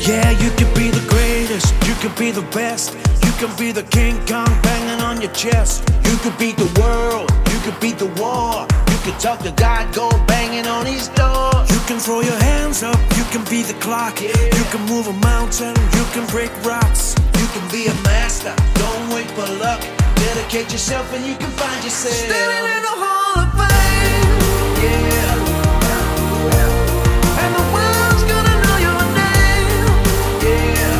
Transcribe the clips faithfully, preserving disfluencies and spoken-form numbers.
Yeah, you can be the greatest, you can be the best. You can be the King Kong banging on your chest. You can beat the world, you can beat the war. You can talk to God, go banging on his door. You can throw your hands up, you can be the clock. Yeah. You can move a mountain, you can break rocks. You can be a master, don't wait for luck. Dedicate yourself and you can find yourself standing in the Hall of Fame. Yeah. And the world's gonna know your name. Yeah.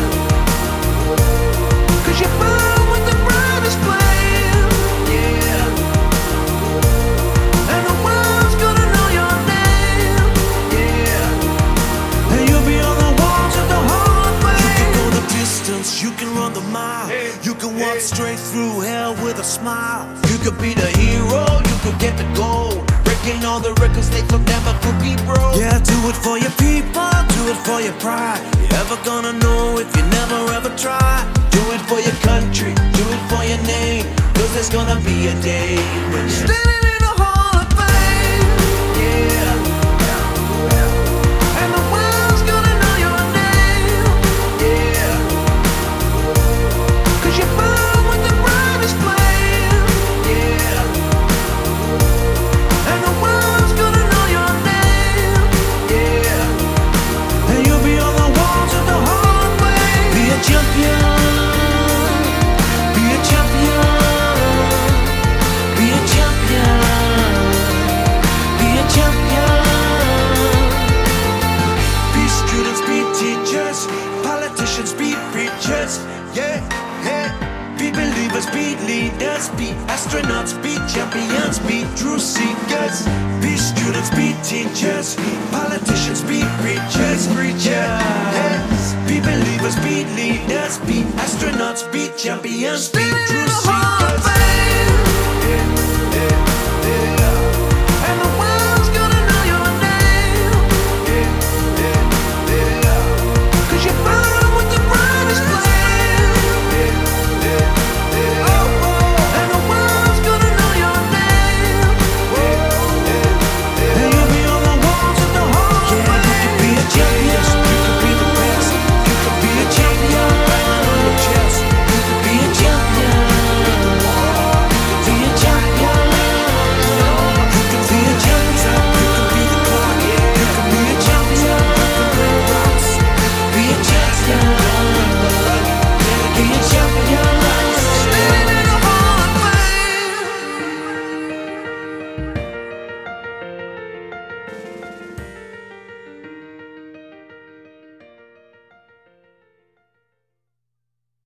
Cause you burn with the brightest flame. Yeah. And the world's gonna know your name. Yeah. And you'll be on the walls of the Hall of Fame. You can go the distance, you can run the mile. You can walk straight through hell with a smile. You could be the hero, you could get the gold. Breaking all the records they thought never could be broke. Yeah, do it for your people, do it for your pride. You ever gonna know if you never ever try? Do it for your country, do it for your name. Cause there's gonna be a day when you're standing in the Hall of Fame. Yeah. And the world's gonna know your name. Yeah. Cause you burn with the brightest flame. Yeah. And the world's gonna know your name. Yeah. And you'll be on the walls of the Hall of Fame. Be a champion. Be a champion. Be a champion. Be a champion. Be students, be teachers. Politicians, be preachers. Yeah, yeah. Be believers, be leaders. Be astronauts, be champions. Be true seekers. Be students, be teachers. Politicians, be preachers. Preachers. Yeah. Be believers, be leaders. Be astronauts, be champions. Be Standing in true the Hall of seekers. Fame. Yeah, yeah.